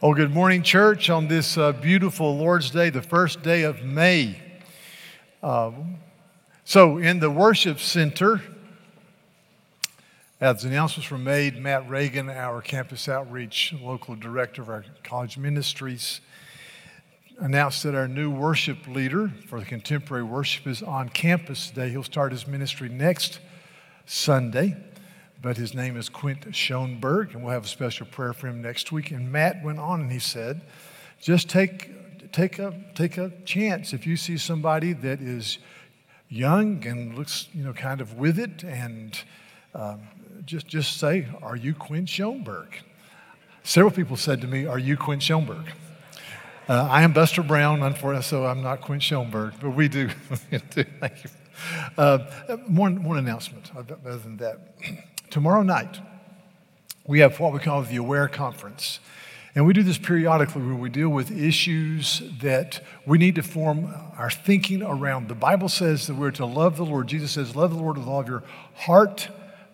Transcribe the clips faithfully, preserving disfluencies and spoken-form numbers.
Oh, good morning, church, on this uh, beautiful Lord's Day, the first day of May. Uh, so, in the worship center, as announcements were made, Matt Reagan, our campus outreach local director of our college ministries, announced that our new worship leader for the contemporary worship is on campus today. He'll start his ministry next Sunday. But his name is Quint Schoenberg, and we'll have a special prayer for him next week. And Matt went on and he said, just take, take, a, take a chance. If you see somebody that is young and looks, you know, kind of with it, and um, just, just say, are you Quint Schoenberg? Several people said to me, are you Quint Schoenberg? Uh, I am Buster Brown, unfortunately, so I'm not Quint Schoenberg, but we do. Thank you. Uh, one, one announcement other than that. Tomorrow night, we have what we call the Aware Conference. And we do this periodically where we deal with issues that we need to form our thinking around. The Bible says that we're to love the Lord. Jesus says, love the Lord with all of your heart,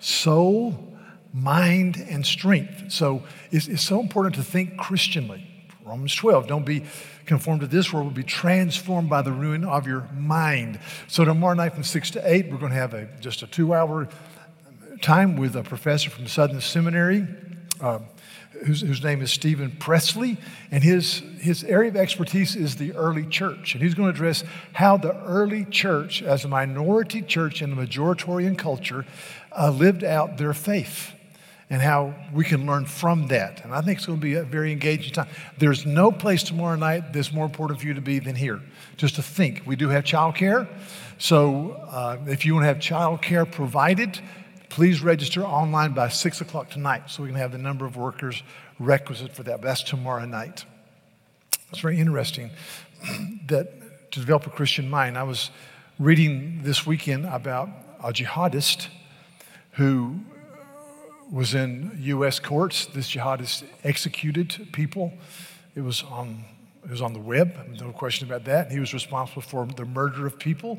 soul, mind, and strength. So it's, it's so important to think Christianly. Romans twelve, don't be conformed to this world, but be transformed by the renewing of your mind. So tomorrow night from six to eight, we're going to have a just a two-hour time with a professor from Southern Seminary, uh, whose, whose name is Stephen Presley, and his, his area of expertise is the early church. And he's going to address how the early church, as a minority church in a majoritarian culture, uh, lived out their faith, and how we can learn from that. And I think it's going to be a very engaging time. There's no place tomorrow night that's more important for you to be than here, just to think. We do have child care, so uh, if you want to have child care provided, please register online by six o'clock tonight so we can have the number of workers requisite for that. But that's tomorrow night. It's very interesting that to develop a Christian mind. I was reading this weekend about a jihadist who was in U S courts. This jihadist executed people. It was on, it was on the web, no question about that. He was responsible for the murder of people.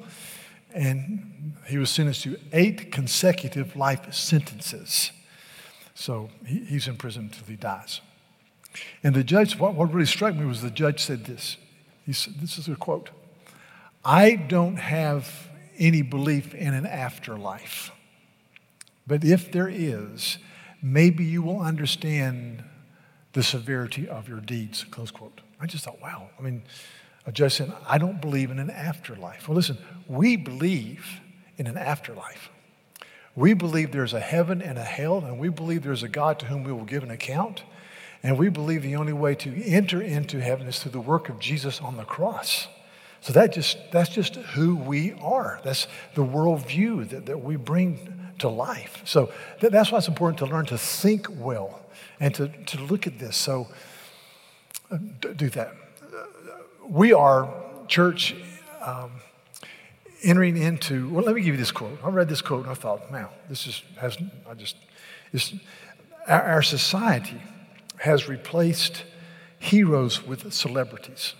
And he was sentenced to eight consecutive life sentences. So he, he's in prison until he dies. And the judge, what, what really struck me was the judge said this. He said, this is a quote, I don't have any belief in an afterlife. But if there is, maybe you will understand the severity of your deeds, close quote. I just thought, wow. I mean, a judge said, I don't believe in an afterlife. Well, listen, we believe in an afterlife. We believe there's a heaven and a hell, and we believe there's a God to whom we will give an account. And we believe the only way to enter into heaven is through the work of Jesus on the cross. So that just that's just who we are. That's the worldview that, that we bring to life. So that, that's why it's important to learn to think well and to, to look at this. So uh, do that. We are, church, um, entering into, well, let me give you this quote. I read this quote and I thought, man, this is, has, I just, this, our, our society has replaced heroes with celebrities.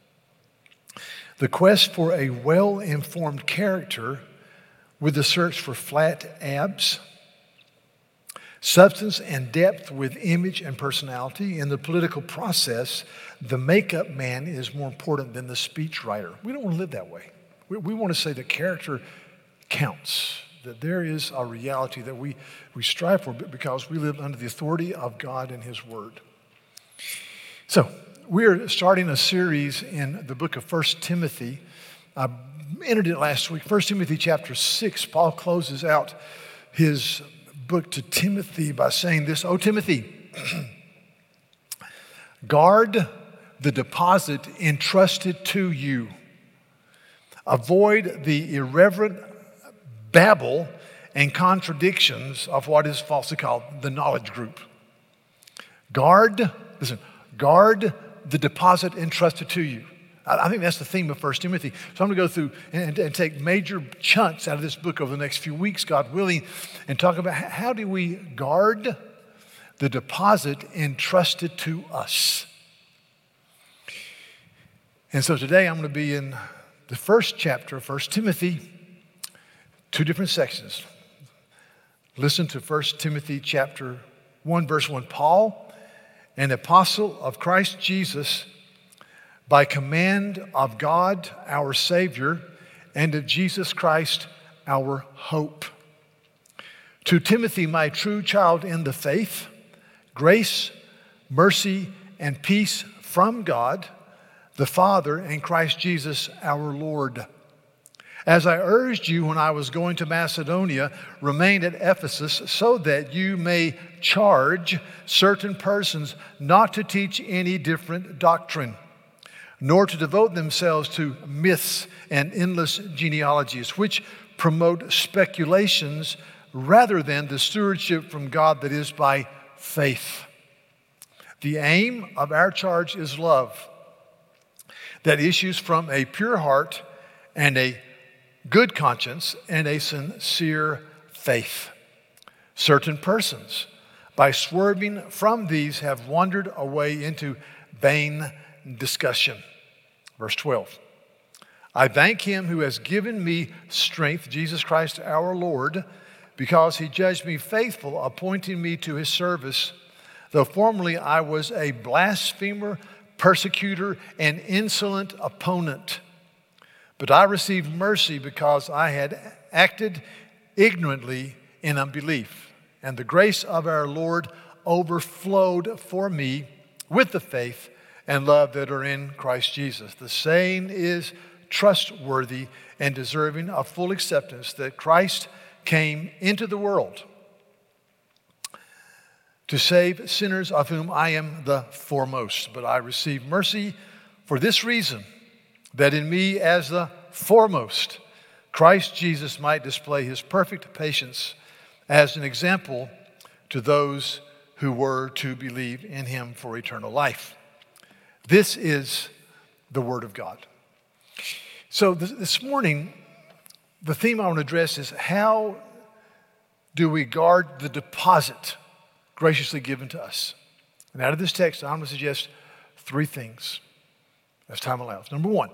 The quest for a well-informed character with the search for flat abs, substance and depth with image and personality. In the political process, the makeup man is more important than the speechwriter. We don't want to live that way. We, we want to say that character counts, that there is a reality that we, we strive for because we live under the authority of God and His Word. So, we're starting a series in the book of First Timothy. I entered it last week. First Timothy chapter six, Paul closes out his book to Timothy by saying this, "O Timothy, guard the deposit entrusted to you. Avoid the irreverent babble and contradictions of what is falsely called the knowledge group. Guard, listen, guard the deposit entrusted to you." I think that's the theme of First Timothy. So I'm going to go through and, and take major chunks out of this book over the next few weeks, God willing, and talk about how do we guard the deposit entrusted to us. And so today I'm going to be in the first chapter of First Timothy, two different sections. Listen to First Timothy chapter one, verse one. Paul, an apostle of Christ Jesus, by command of God our Savior and of Jesus Christ our hope. To Timothy, my true child in the faith, grace, mercy, and peace from God, the Father, and Christ Jesus our Lord. As I urged you when I was going to Macedonia, remain at Ephesus so that you may charge certain persons not to teach any different doctrine, nor to devote themselves to myths and endless genealogies, which promote speculations rather than the stewardship from God that is by faith. The aim of our charge is love that issues from a pure heart and a good conscience and a sincere faith. Certain persons, by swerving from these, have wandered away into vain discussion. Verse twelve. I thank him who has given me strength, Jesus Christ our Lord, because he judged me faithful, appointing me to his service, though formerly I was a blasphemer, persecutor, and insolent opponent. But I received mercy because I had acted ignorantly in unbelief, and the grace of our Lord overflowed for me with the faith and love that are in Christ Jesus. The saying is trustworthy and deserving of full acceptance, that Christ came into the world to save sinners, of whom I am the foremost. But I received mercy for this reason, that in me as the foremost, Christ Jesus might display his perfect patience as an example to those who were to believe in him for eternal life. This is the Word of God. So this, this morning, the theme I want to address is, how do we guard the deposit graciously given to us? And out of this text, I'm going to suggest three things as time allows. Number one,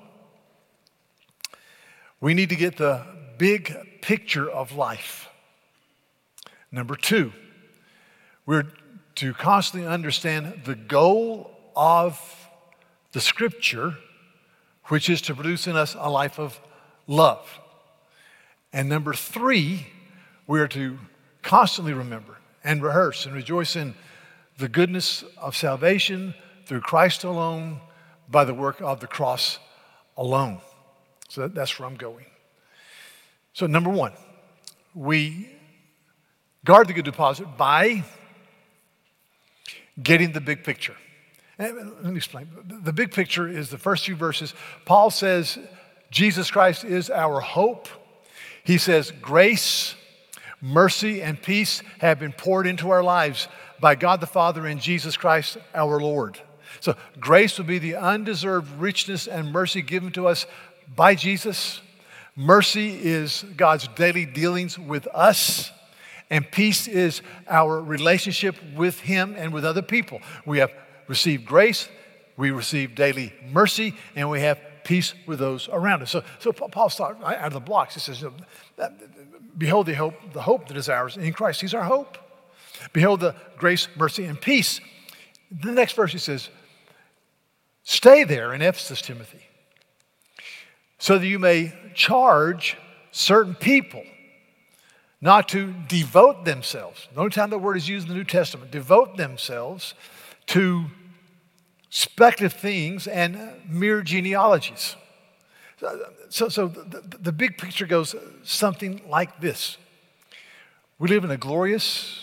we need to get the big picture of life. Number two, we're to constantly understand the goal of the Scripture, which is to produce in us a life of love. And number three, we are to constantly remember and rehearse and rejoice in the goodness of salvation through Christ alone, by the work of the cross alone. So that, that's where I'm going. So number one, we guard the good deposit by getting the big picture. And let me explain. The big picture is the first few verses. Paul says Jesus Christ is our hope. He says grace, mercy, and peace have been poured into our lives by God the Father and Jesus Christ our Lord. So grace will be the undeserved richness and mercy given to us by Jesus. Mercy is God's daily dealings with us. And peace is our relationship with him and with other people. We have received grace, we receive daily mercy, and we have peace with those around us. So, so Paul starts out of the blocks. He says, behold the hope, the hope that is ours in Christ. He's our hope. Behold the grace, mercy, and peace. The next verse he says, stay there in Ephesus, Timothy, so that you may charge certain people not to devote themselves. The only time that word is used in the New Testament, devote themselves to speculative things and mere genealogies. So, so the, the big picture goes something like this. We live in a glorious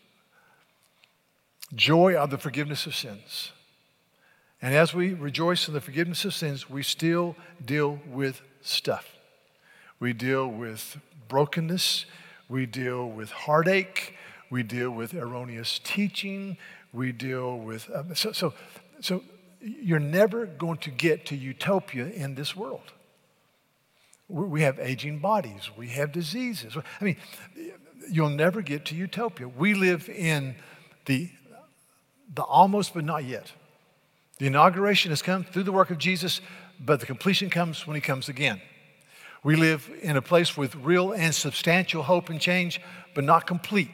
joy of the forgiveness of sins. And as we rejoice in the forgiveness of sins, we still deal with stuff. We deal with brokenness. We deal with heartache. We deal with erroneous teaching. We deal with... Um, so, so, so you're never going to get to utopia in this world. We have aging bodies. We have diseases. I mean, you'll never get to utopia. We live in the, the almost but not yet. The inauguration has come through the work of Jesus, but the completion comes when he comes again. We live in a place with real and substantial hope and change, but not complete.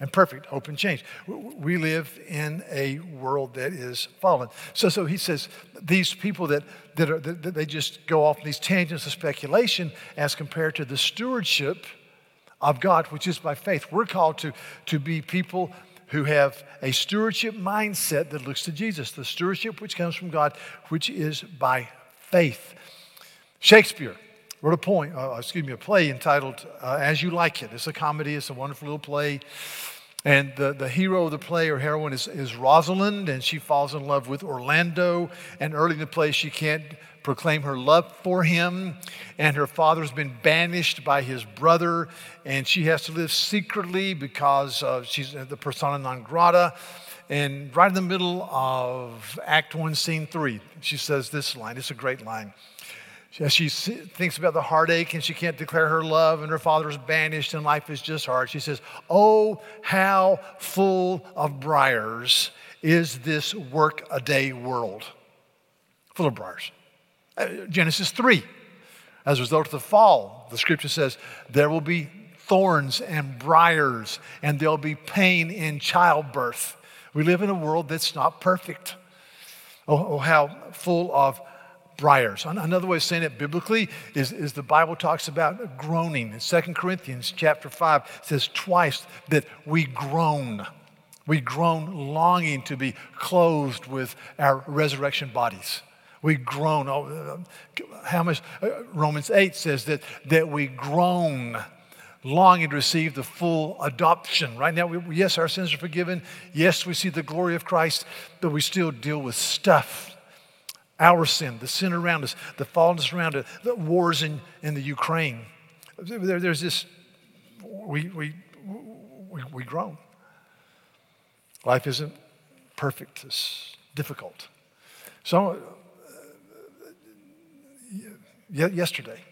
and perfect, hope and change. We live in a world that is fallen. So, so he says these people that that, are, that they just go off in these tangents of speculation as compared to the stewardship of God, which is by faith. We're called to, to be people who have a stewardship mindset that looks to Jesus, the stewardship which comes from God, which is by faith. Shakespeare wrote a poem, uh, excuse me, a play entitled uh, As You Like It. It's a comedy. It's a wonderful little play. And the, the hero of the play or heroine is, is Rosalind, and she falls in love with Orlando. And early in the play, she can't proclaim her love for him. And her father's been banished by his brother, and she has to live secretly because uh, she's the persona non grata. And right in the middle of Act One, Scene Three, she says this line. It's a great line. As she thinks about the heartache and she can't declare her love and her father is banished and life is just hard, she says, "Oh, how full of briars is this work-a-day world." Full of briars. Uh, Genesis three, as a result of the fall, the scripture says, there will be thorns and briars and there'll be pain in childbirth. We live in a world that's not perfect. Oh, oh how full of briars. Another way of saying it biblically is, is the Bible talks about groaning. In Second Corinthians chapter five, it says twice that we groan. We groan longing to be clothed with our resurrection bodies. We groan. Oh, how much? Romans eight says that, that we groan longing to receive the full adoption. Right now, we, yes, our sins are forgiven. Yes, we see the glory of Christ, but we still deal with stuff. Our sin, the sin around us, the fallenness around us, the wars in, in the Ukraine. There, there's this, we, we, we, we groan. Life isn't perfect, it's difficult. So, uh, yesterday,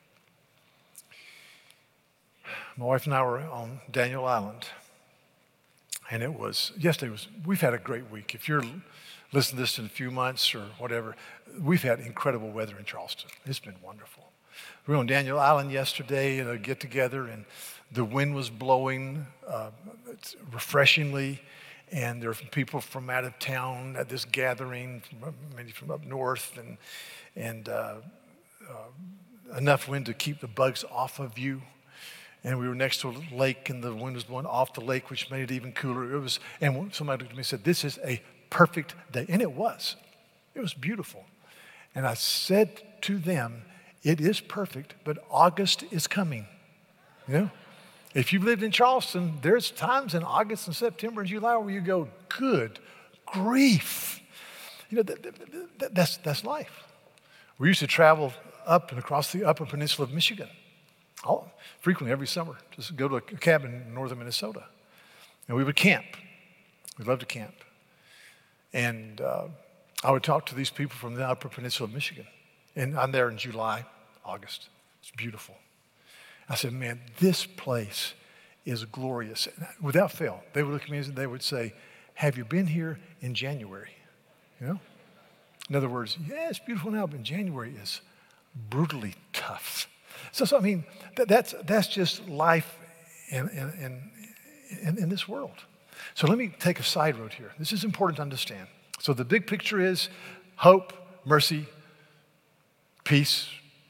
my wife and I were on Daniel Island, and it was, yesterday was, we've had a great week. If you're listen to this in a few months or whatever, we've had incredible weather in Charleston. It's been wonderful. We were on Daniel Island yesterday at a get-together, and the wind was blowing uh, refreshingly, and there were people from out of town at this gathering, many from up north, and, and uh, uh, enough wind to keep the bugs off of you. And we were next to a lake, and the wind was blowing off the lake, which made it even cooler. It was, and somebody looked at me and said, "This is a perfect day." And it was. It was beautiful. And I said to them, it is perfect, but August is coming. You know? If you've lived in Charleston, there's times in August and September and July where you go, good grief. You know, that, that, that, that's, that's life. We used to travel up and across the upper peninsula of Michigan. All, frequently every summer. Just go to a cabin in northern Minnesota. And we would camp. We loved to camp. And uh, I would talk to these people from the Upper Peninsula of Michigan. And I'm there in July, August. It's beautiful. I said, man, this place is glorious. And without fail, they would look at me and they would say, have you been here in January? You know? In other words, yeah, it's beautiful now, but in January is brutally tough. So, so I mean, that, that's, that's just life in, in, in, in this world. So let me take a side road here. This is important to understand. So the big picture is hope, mercy, peace.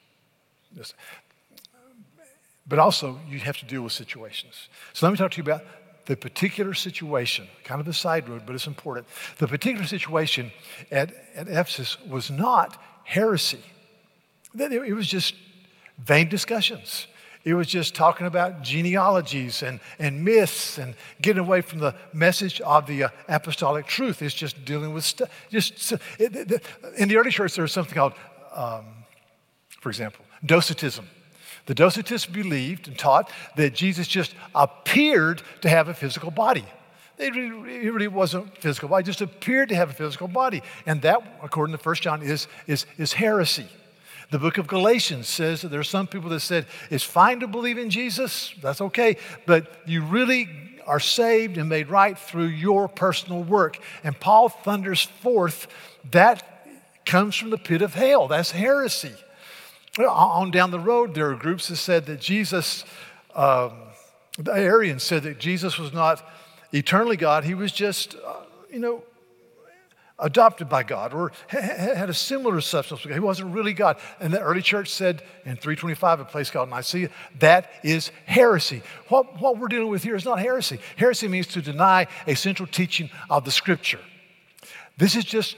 But also you have to deal with situations. So let me talk to you about the particular situation, kind of a side road, but it's important. The particular situation at, at Ephesus was not heresy. It was just vain discussions. It was just talking about genealogies and, and myths and getting away from the message of the uh, apostolic truth. It's just dealing with stuff. Just it, it, in the early church, there was something called, um, for example, Docetism. The Docetists believed and taught that Jesus just appeared to have a physical body. It really, it really wasn't physical body; just appeared to have a physical body, and that, according to First John, is is is heresy. The book of Galatians says that there are some people that said, it's fine to believe in Jesus, that's okay, but you really are saved and made right through your personal work. And Paul thunders forth, that comes from the pit of hell. That's heresy. On down the road, there are groups that said that Jesus um, The Arians said that Jesus was not eternally God. He was just, uh, you know, adopted by God or ha- had a similar substance. He wasn't really God. And the early church said in three twenty-five, a place called Nicaea, that is heresy. What, what we're dealing with here is not heresy. Heresy means to deny a central teaching of the Scripture. This is just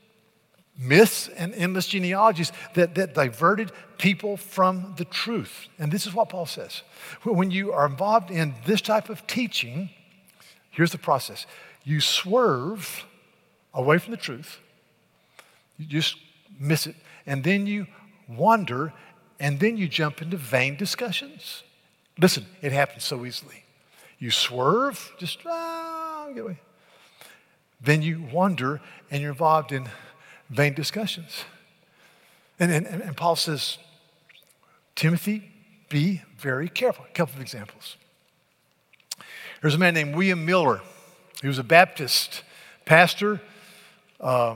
myths and endless genealogies that, that diverted people from the truth. And this is what Paul says. When you are involved in this type of teaching, here's the process. You swerve away from the truth. You just miss it. And then you wander, and then you jump into vain discussions. Listen, it happens so easily. You swerve, just, ah, get away. Then you wander, and you're involved in vain discussions. And, and, and Paul says, Timothy, be very careful. A couple of examples. There's a man named William Miller. He was a Baptist pastor um,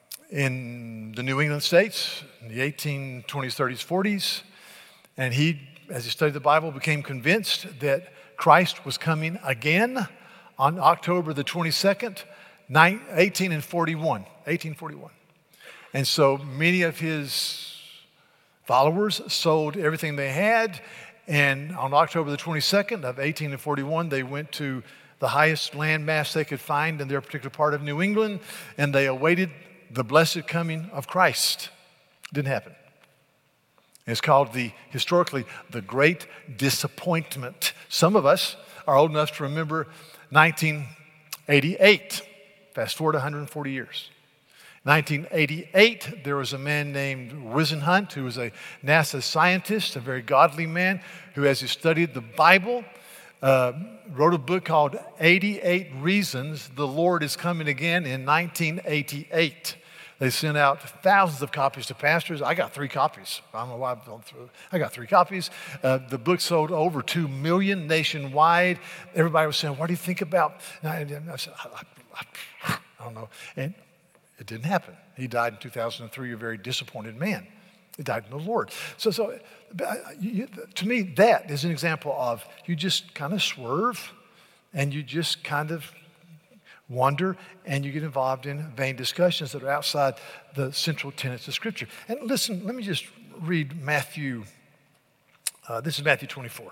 in the New England states in the eighteen twenties, thirties, forties. And he, as he studied the Bible, became convinced that Christ was coming again on October the twenty-second, eighteen forty-one. eighteen forty-one. And so many of his followers sold everything they had, and on October the twenty-second of eighteen forty-one, they went to the highest landmass they could find in their particular part of New England, and they awaited the blessed coming of Christ. Didn't happen. It's called the, historically, the Great Disappointment. Some of us are old enough to remember nineteen eighty-eight. Fast forward one hundred forty years. nineteen eighty-eight, there was a man named Whisenhunt who was a NASA scientist, a very godly man who, as he studied the Bible, uh, wrote a book called eighty-eight Reasons the Lord is Coming Again in nineteen eighty-eight. They sent out thousands of copies to pastors. I got three copies. I don't know why I've gone through. I got three copies. Uh, the book sold over two million nationwide. Everybody was saying, what do you think about? And I, I said, I, I, I don't know. And it didn't happen. He died in two thousand three, a very disappointed man. He died in the Lord. So, so you, to me, that is an example of you just kind of swerve and you just kind of wander and you get involved in vain discussions that are outside the central tenets of Scripture. And listen, let me just read Matthew. Uh, this is Matthew twenty-four.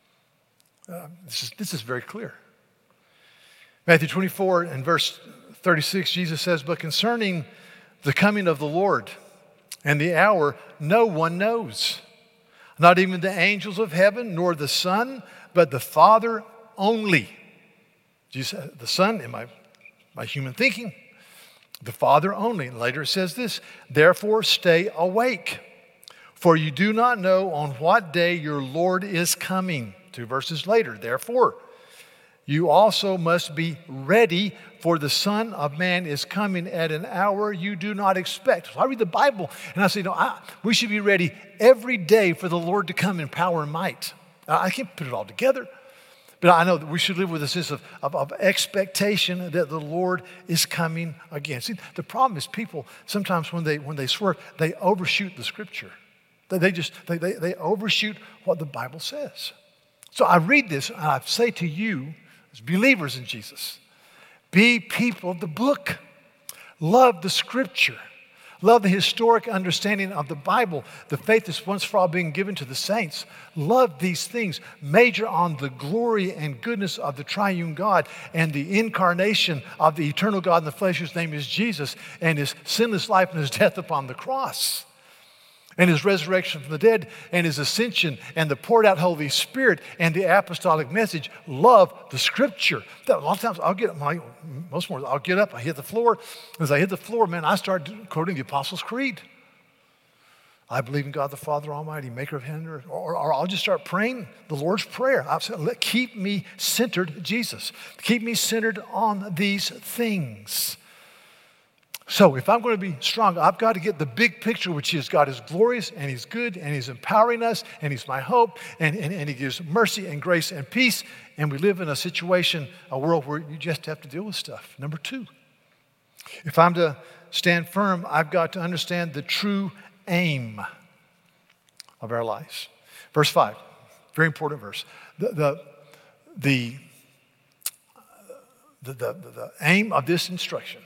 Uh, this is, this is very clear. Matthew twenty-four and verse thirty-six, Jesus says, but concerning the coming of the Lord and the hour, no one knows. Not even the angels of heaven, nor the Son, but the Father only. Jesus, the Son, in my, my human thinking, the Father only. And later it says this, therefore stay awake, for you do not know on what day your Lord is coming. Two verses later, therefore, you also must be ready, for the Son of Man is coming at an hour you do not expect. So I read the Bible and I say, no, I, we should be ready every day for the Lord to come in power and might. I can't put it all together, but I know that we should live with a sense of, of, of expectation that the Lord is coming again. See, the problem is people, sometimes when they when they swerve, they overshoot the Scripture. They, they just, they, they, they overshoot what the Bible says. So I read this and I say to you, as believers in Jesus, be people of the book. Love the Scripture. Love the historic understanding of the Bible, the faith that's once for all being given to the saints. Love these things. Major on the glory and goodness of the triune God and the incarnation of the eternal God in the flesh, whose name is Jesus, and his sinless life and his death upon the cross, and his resurrection from the dead, and his ascension, and the poured out Holy Spirit, and the apostolic message. Love the Scripture. A lot of times I'll get up, most more, I'll get up, I hit the floor. As I hit the floor, man, I start quoting the Apostles' Creed. I believe in God the Father Almighty, maker of heaven and earth. Or, or I'll just start praying the Lord's Prayer. I'll say, let, keep me centered, Jesus. Keep me centered on these things. So if I'm going to be strong, I've got to get the big picture, which is God is glorious and he's good and he's empowering us and he's my hope and, and, and he gives mercy and grace and peace. And we live in a situation, a world where you just have to deal with stuff. Number two, if I'm to stand firm, I've got to understand the true aim of our lives. Verse five, very important verse. The, the, the, the, the, the aim of this instruction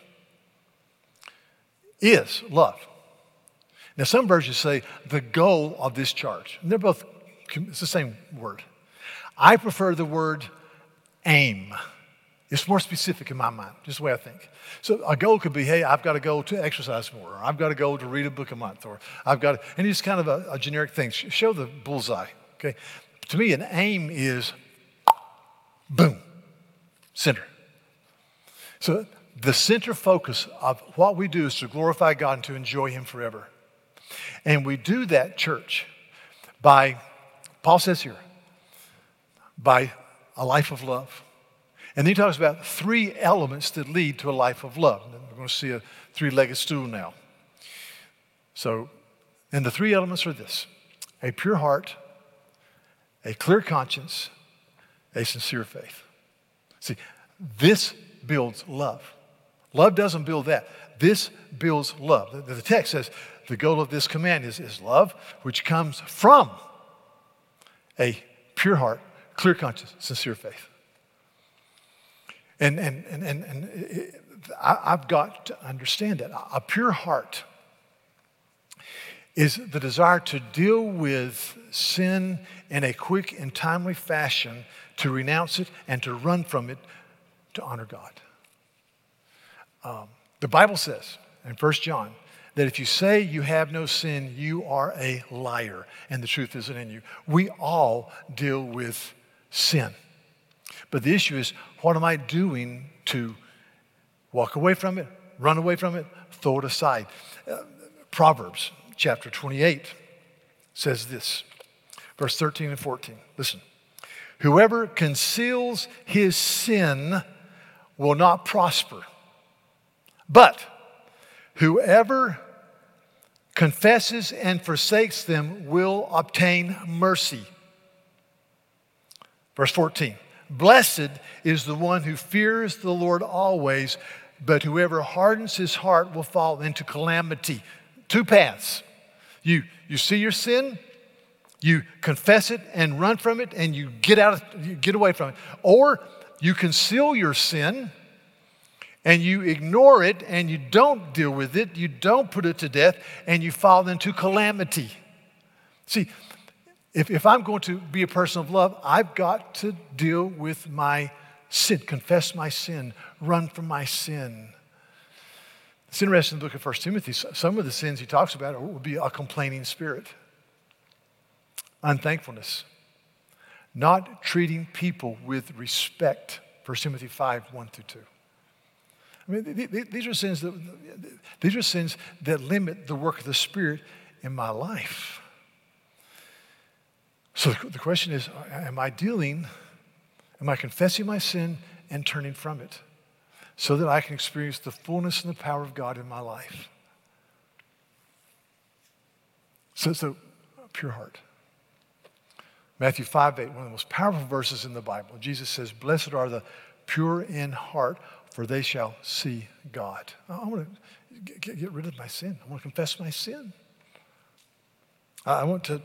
is love. Now, some versions say the goal of this charge. And they're both, it's the same word. I prefer the word aim. It's more specific in my mind, just the way I think. So a goal could be, hey, I've got to go to exercise more, or I've got to go to read a book a month, or I've got to, and it's kind of a, a generic thing. Show the bullseye, okay? To me, an aim is, boom, center. So the center focus of what we do is to glorify God and to enjoy Him forever. And we do that, church, by, Paul says here, by a life of love. And then he talks about three elements that lead to a life of love. And we're going to see a three-legged stool now. So, and the three elements are this: a pure heart, a clear conscience, a sincere faith. See, this builds love. Love doesn't build that. This builds love. The, the text says the goal of this command is, is love, which comes from a pure heart, clear conscience, sincere faith. And, and, and, and, and it, I, I've got to understand that. A pure heart is the desire to deal with sin in a quick and timely fashion, to renounce it and to run from it, to honor God. Um, the Bible says in First John that if you say you have no sin, you are a liar, and the truth isn't in you. We all deal with sin. But the issue is, what am I doing to walk away from it, run away from it, throw it aside? Uh, Proverbs chapter twenty-eight says this, verse thirteen and fourteen. Listen. Whoever conceals his sin will not prosper, but whoever confesses and forsakes them will obtain mercy. Verse fourteen. Blessed is the one who fears the Lord always, but whoever hardens his heart will fall into calamity. Two paths. You, you see your sin, you confess it and run from it, and you get out of, you get away from it. Or you conceal your sin and you ignore it and you don't deal with it, you don't put it to death, and you fall into calamity. See, If, if I'm going to be a person of love, I've got to deal with my sin, confess my sin, run from my sin. It's interesting in the book of First Timothy, some of the sins he talks about would be a complaining spirit, unthankfulness, not treating people with respect. First Timothy five, one through two. I mean, these are sins that, these are sins that limit the work of the Spirit in my life. So the question is, am I dealing, am I confessing my sin and turning from it so that I can experience the fullness and the power of God in my life? So it's a pure heart. Matthew five, eight, one of the most powerful verses in the Bible. Jesus says, blessed are the pure in heart, for they shall see God. I want to get, get rid of my sin. I want to confess my sin. I want to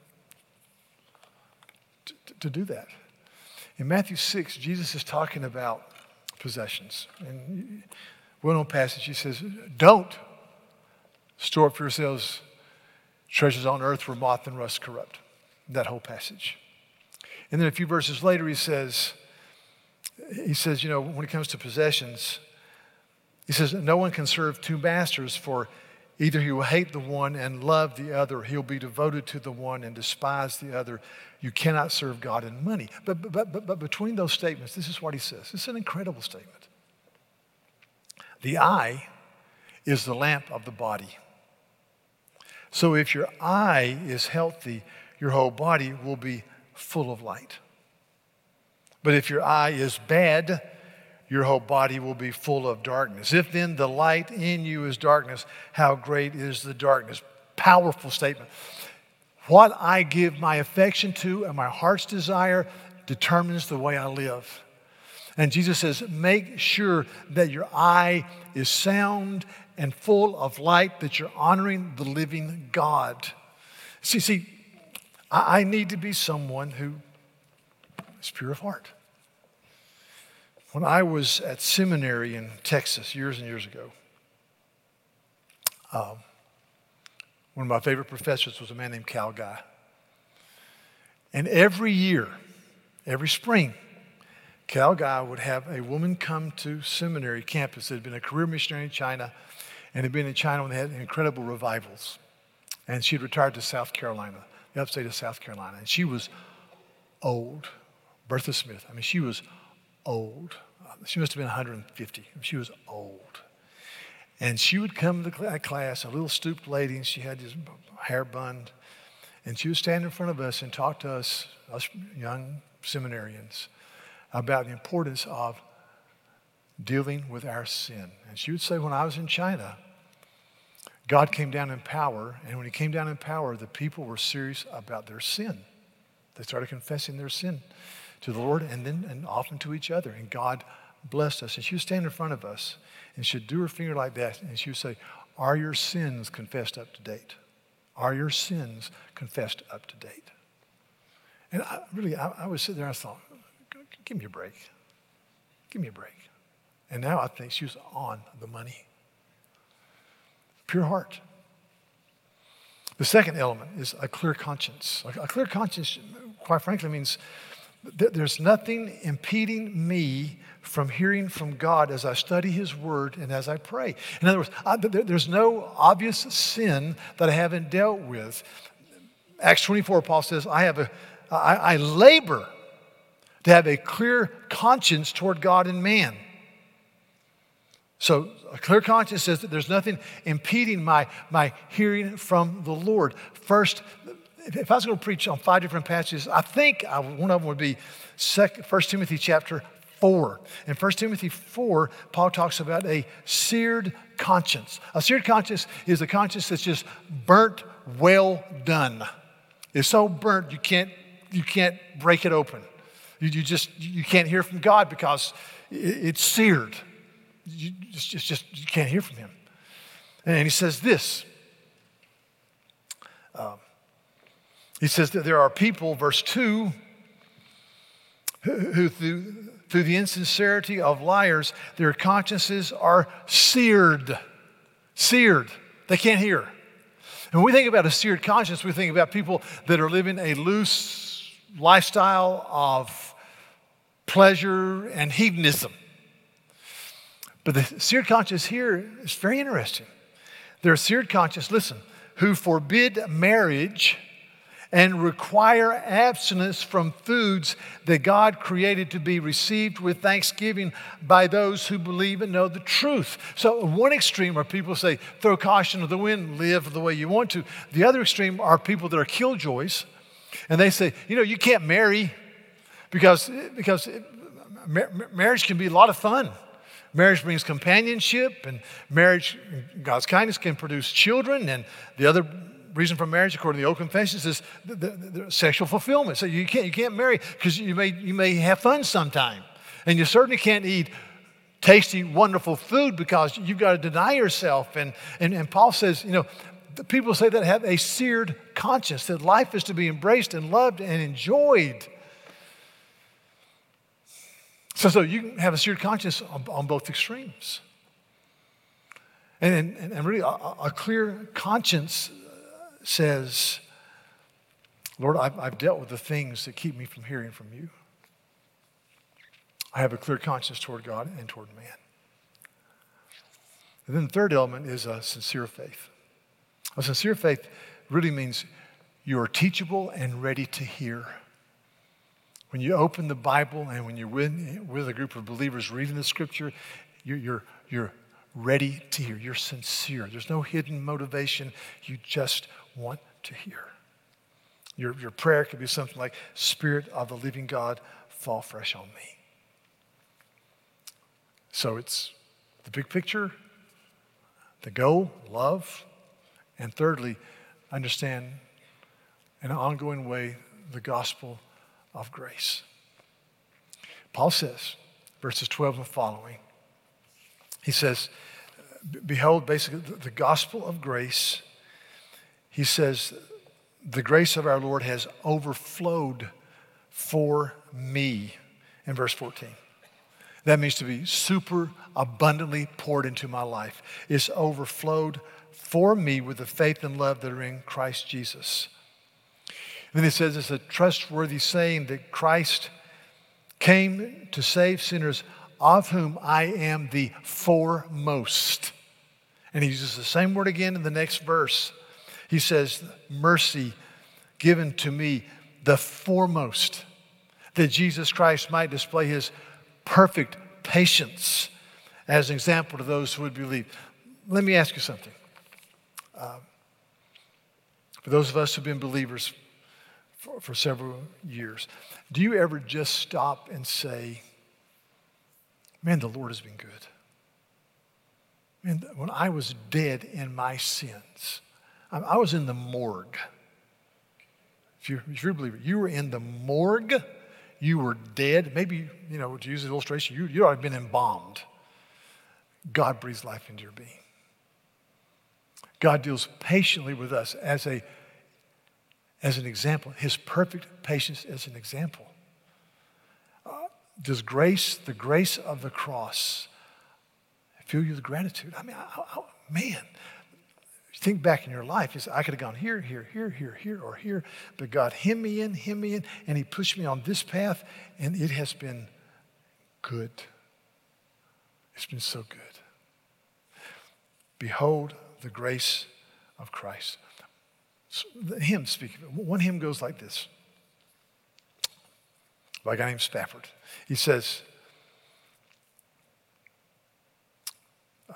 To, to do that. In Matthew six, Jesus is talking about possessions. And well-known passage, he says, don't store up for yourselves treasures on earth where moth and rust corrupt. That whole passage. And then a few verses later, he says, he says, you know, when it comes to possessions, he says, no one can serve two masters, for either he will hate the one and love the other, he'll be devoted to the one and despise the other. You cannot serve God and money. But, but, but, but between those statements, this is what he says. It's an incredible statement. The eye is the lamp of the body. So if your eye is healthy, your whole body will be full of light. But if your eye is bad, your whole body will be full of darkness. If then the light in you is darkness, how great is the darkness? Powerful statement. What I give my affection to and my heart's desire determines the way I live. And Jesus says, make sure that your eye is sound and full of light, that you're honoring the living God. See, see, I, I need to be someone who is pure of heart. When I was at seminary in Texas years and years ago, um, one of my favorite professors was a man named Cal Guy. And every year, every spring, Cal Guy would have a woman come to seminary campus that had been a career missionary in China and had been in China when they had incredible revivals. And she had retired to South Carolina, the upstate of South Carolina. And she was old. Bertha Smith. I mean, she was old. She must have been one hundred fifty. She was old. And she would come to class, a little stooped lady, and she had this hair bunned. And she would stand in front of us and talk to us, us young seminarians, about the importance of dealing with our sin. And she would say, when I was in China, God came down in power, and when he came down in power, the people were serious about their sin. They started confessing their sin to the Lord and then and often to each other. And God blessed us. And she would stand in front of us, and she'd do her finger like that, and she would say, are your sins confessed up to date? Are your sins confessed up to date? And I, really, I, I would sit there and I thought, give me a break. Give me a break. And now I think she was on the money. Pure heart. The second element is a clear conscience. A clear conscience, quite frankly, means that there's nothing impeding me from hearing from God as I study his word and as I pray. In other words, I, there, there's no obvious sin that I haven't dealt with. Acts twenty-four, Paul says, I have a, I, I labor to have a clear conscience toward God and man. So a clear conscience says that there's nothing impeding my, my hearing from the Lord. First, if I was going to preach on five different passages, I think I, one of them would be First Timothy chapter four. In First Timothy four, Paul talks about a seared conscience. A seared conscience is a conscience that's just burnt, well done. It's so burnt you can't you can't break it open. You, you just you can't hear from God because it, it's seared. You just, just just you can't hear from him. And he says this. Um, he says that there are people, verse two, who, who through, through the insincerity of liars, their consciences are seared. Seared. They can't hear. And when we think about a seared conscience, we think about people that are living a loose lifestyle of pleasure and hedonism. But the seared conscience here is very interesting. They're a seared conscience, listen, who forbid marriage and require abstinence from foods that God created to be received with thanksgiving by those who believe and know the truth. So at one extreme are people who say, throw caution to the wind, live the way you want to. The other extreme are people that are killjoys, and they say, you know, you can't marry because, because marriage can be a lot of fun. Marriage brings companionship, and marriage, God's kindness, can produce children, and the other reason for marriage, according to the Old Confessions, is the, the, the sexual fulfillment. So you can't you can't marry because you may you may have fun sometime, and you certainly can't eat tasty, wonderful food because you've got to deny yourself. And and, and Paul says, you know, the people say that have a seared conscience, that life is to be embraced and loved and enjoyed. So so you can have a seared conscience on, on both extremes, and and, and really a, a clear conscience says, Lord, I've, I've dealt with the things that keep me from hearing from you. I have a clear conscience toward God and toward man. And then the third element is a sincere faith. A sincere faith really means you are teachable and ready to hear. When you open the Bible and when you're with, with a group of believers reading the scripture, you're, you're, you're ready to hear. You're sincere. There's no hidden motivation. You just want to hear. Your, your prayer could be something like, Spirit of the living God, fall fresh on me. So it's the big picture, the goal, love, and thirdly, understand in an ongoing way the gospel of grace. Paul says, verses twelve and following, he says, behold, basically, the gospel of grace, he says, the grace of our Lord has overflowed for me, in verse fourteen. That means to be super abundantly poured into my life. It's overflowed for me with the faith and love that are in Christ Jesus. And then it says it's a trustworthy saying that Christ came to save sinners, of whom I am the foremost. And he uses the same word again in the next verse. He says, mercy given to me, the foremost, that Jesus Christ might display his perfect patience as an example to those who would believe. Let me ask you something. Uh, for those of us who've been believers for, for several years, do you ever just stop and say, man, the Lord has been good? Man, when I was dead in my sins, I, I was in the morgue. If you're, if you're a believer, you were in the morgue. You were dead. Maybe, you know, to use an illustration, you, you'd already been embalmed. God breathes life into your being. God deals patiently with us as a, as an example. His perfect patience as an example. Uh, does grace, the grace of the cross, fill you with gratitude? I mean, I, I, man, think back in your life. You say, I could have gone here, here, here, here, here, or here, but God hemmed me in, hemmed me in, and he pushed me on this path, and it has been good. It's been so good. Behold the grace of Christ. So the hymn, speaking of it, one hymn goes like this, by a guy named Spafford. He says, um,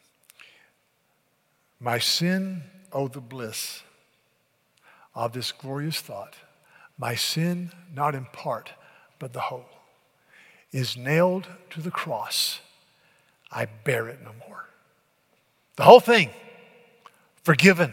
my sin, oh the bliss of this glorious thought, my sin, not in part, but the whole, is nailed to the cross. I bear it no more. The whole thing, forgiven.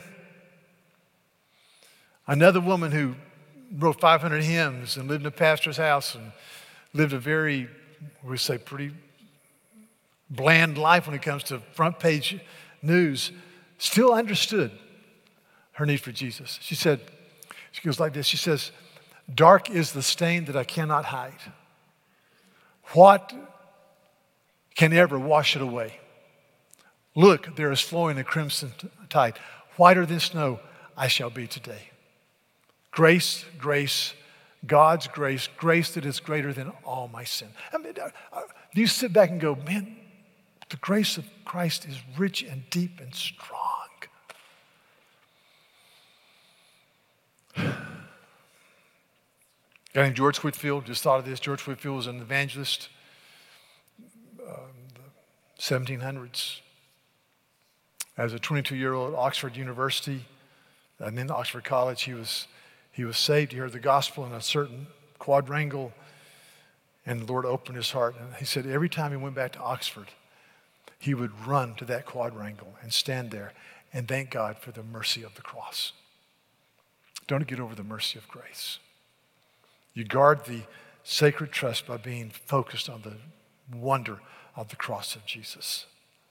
Another woman who wrote five hundred hymns and lived in a pastor's house and lived a very, we say, pretty bland life when it comes to front page news, still understood her need for Jesus. She said, she goes like this, she says, dark is the stain that I cannot hide. What can ever wash it away? Look, there is flowing a crimson tide. Whiter than snow I shall be today. Grace, grace, God's grace, grace that is greater than all my sin. I mean, do you sit back and go, man, the grace of Christ is rich and deep and strong. A guy named George Whitefield, just thought of this. George Whitefield was an evangelist, um, the seventeen hundreds. As a twenty-two-year-old at Oxford University, and then Oxford College, he was, he was saved. He heard the gospel in a certain quadrangle, and the Lord opened his heart. And he said every time he went back to Oxford, he would run to that quadrangle and stand there and thank God for the mercy of the cross. Don't get over the mercy of grace. You guard the sacred trust by being focused on the wonder of the cross of Jesus.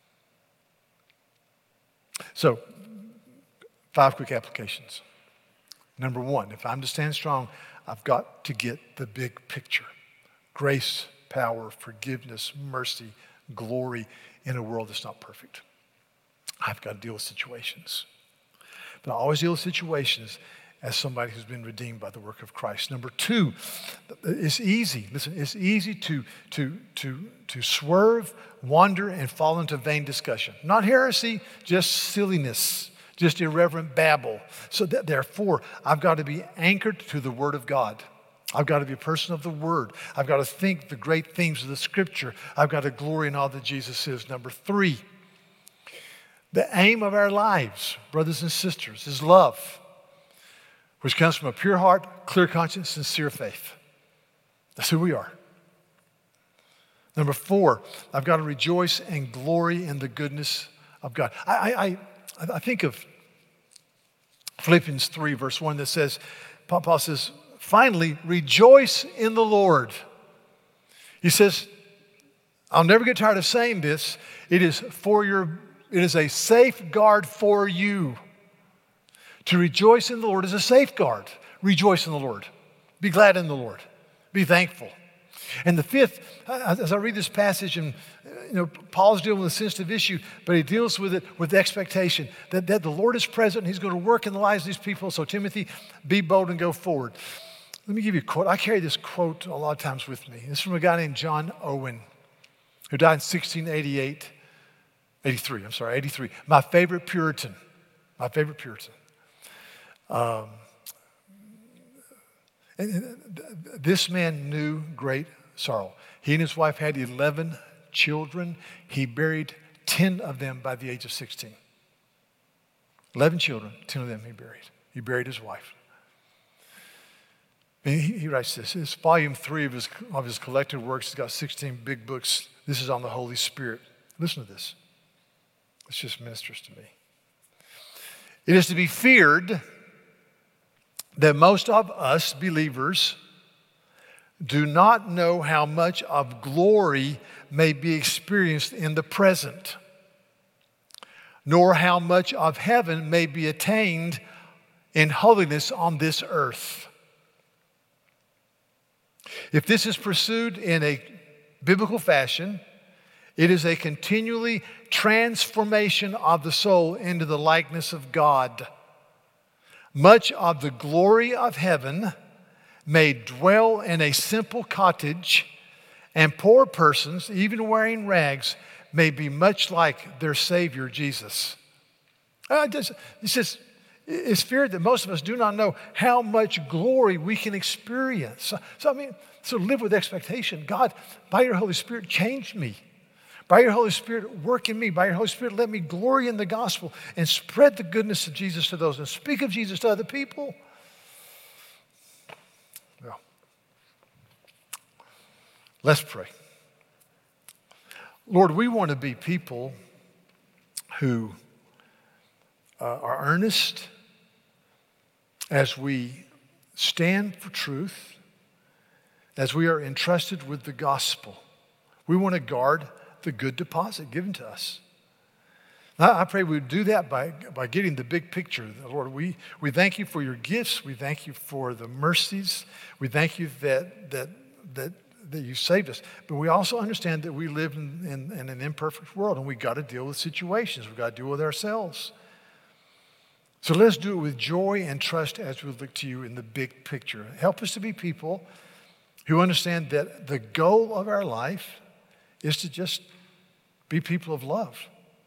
So, five quick applications. Number one, if I'm to stand strong, I've got to get the big picture. Grace, power, forgiveness, mercy, glory in a world that's not perfect. I've got to deal with situations. But I always deal with situations as somebody who's been redeemed by the work of Christ. Number two, it's easy. Listen, it's easy to, to, to, to swerve, wander, and fall into vain discussion. Not heresy, just silliness, just irreverent babble. So that, therefore, I've got to be anchored to the Word of God. I've got to be a person of the Word. I've got to think the great themes of the Scripture. I've got to glory in all that Jesus is. Number three, the aim of our lives, brothers and sisters, is love, which comes from a pure heart, clear conscience, sincere faith. That's who we are. Number four, I've got to rejoice and glory in the goodness of God. I, I, I think of Philippians three, verse one, that says, Paul says, finally, rejoice in the Lord. He says, I'll never get tired of saying this. It is for your, it is a safeguard for you. To rejoice in the Lord is a safeguard. Rejoice in the Lord. Be glad in the Lord. Be thankful. And the fifth, as I read this passage, and you know, Paul's dealing with a sensitive issue, but he deals with it with expectation that, that the Lord is present and he's going to work in the lives of these people. So Timothy, be bold and go forward. Let me give you a quote. I carry this quote a lot of times with me. It's from a guy named John Owen, who died in sixteen eighty-eight, eighty-three, I'm sorry, eighty-three. My favorite Puritan, my favorite Puritan. Um, and this man knew great sorrow. He and his wife had eleven children. He buried ten of them by the age of sixteen. eleven children, ten of them he buried. He buried his wife. And he, he writes this. It's volume three of his, of his collected works. He's got sixteen big books. This is on the Holy Spirit. Listen to this. This just ministers to me. It is to be feared that most of us believers do not know how much of glory may be experienced in the present, nor how much of heaven may be attained in holiness on this earth. If this is pursued in a biblical fashion, it is a continually transformation of the soul into the likeness of God. Much of the glory of heaven may dwell in a simple cottage, and poor persons, even wearing rags, may be much like their Savior, Jesus. Uh, just, it's just, it's feared that most of us do not know how much glory we can experience. So, so I mean, so live with expectation. God, by your Holy Spirit, change me. By your Holy Spirit, work in me. By your Holy Spirit, let me glory in the gospel and spread the goodness of Jesus to those and speak of Jesus to other people. Well, let's pray. Lord, we want to be people who uh, are earnest as we stand for truth, as we are entrusted with the gospel. We want to guard the good deposit given to us. I pray we would do that by, by getting the big picture. Lord, we, we thank you for your gifts. We thank you for the mercies. We thank you that, that, that, that you saved us. But we also understand that we live in, in, in an imperfect world, and we've got to deal with situations. We've got to deal with ourselves. So let's do it with joy and trust as we look to you in the big picture. Help us to be people who understand that the goal of our life is to just be people of love.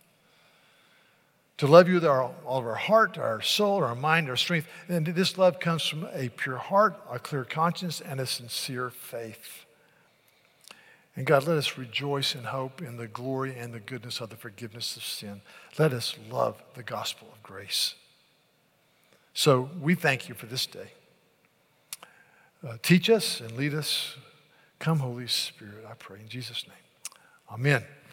To love you with our, all of our heart, our soul, our mind, our strength. And this love comes from a pure heart, a clear conscience, and a sincere faith. And God, let us rejoice and hope in the glory and the goodness of the forgiveness of sin. Let us love the gospel of grace. So we thank you for this day. Uh, teach us and lead us. Come, Holy Spirit, I pray in Jesus' name. Amen.